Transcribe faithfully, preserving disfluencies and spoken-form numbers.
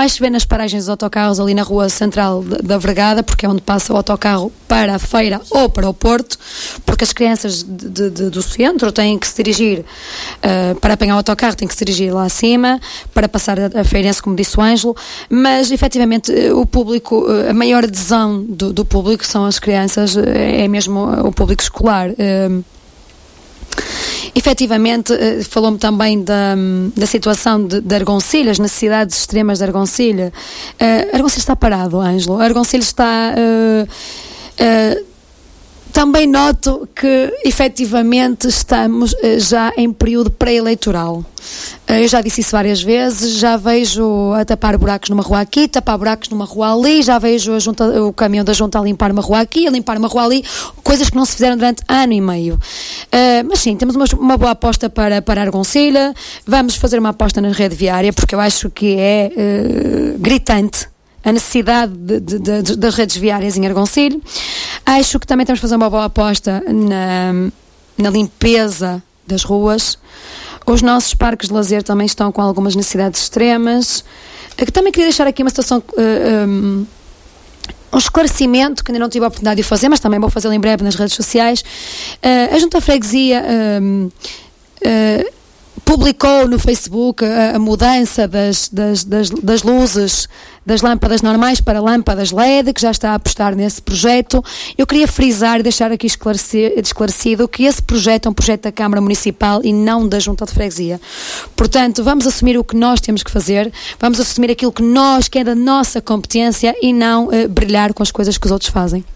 mais se vê nas paragens dos autocarros ali na rua central da, da Vergada, porque é onde passa o autocarro para a feira ou para o Porto, porque as crianças de, de, de, do centro têm que se dirigir, uh, para apanhar o autocarro, têm que se dirigir lá acima, para passar a, a feirense, como disse o Ângelo, mas efetivamente o público, a maior adesão do, do público são as crianças, é mesmo o público escolar. Uh, Efetivamente, falou-me também da, da situação de, de Argoncilha, as necessidades extremas de Argoncilha. Uh, Argoncilha está parado, Ângelo. Argoncilha está... Uh, uh, também noto que, efetivamente, estamos uh, já em período pré-eleitoral. Uh, eu já disse isso várias vezes, já vejo a tapar buracos numa rua aqui, tapar buracos numa rua ali, já vejo a junta, o caminhão da junta a limpar uma rua aqui, a limpar uma rua ali, coisas que não se fizeram durante ano e meio. Uh, mas sim, temos uma, uma boa aposta para, para Argoncilha, vamos fazer uma aposta na rede viária, porque eu acho que é uh, gritante a necessidade de, de, de, das redes viárias em Argoncilho. Acho que também temos que fazer uma boa aposta na, na limpeza das ruas. Os nossos parques de lazer também estão com algumas necessidades extremas. Eu também queria deixar aqui uma situação, uh, um, um esclarecimento que ainda não tive a oportunidade de fazer, mas também vou fazê-lo em breve nas redes sociais. Uh, a Junta de Freguesia uh, uh, publicou no Facebook a, a mudança das, das, das, das luzes das lâmpadas normais para lâmpadas L E D, que já está a apostar nesse projeto. Eu queria frisar e deixar aqui esclarecido que esse projeto é um projeto da Câmara Municipal e não da Junta de Freguesia. Portanto, vamos assumir o que nós temos que fazer, vamos assumir aquilo que nós, que é da nossa competência, e não uh, brilhar com as coisas que os outros fazem.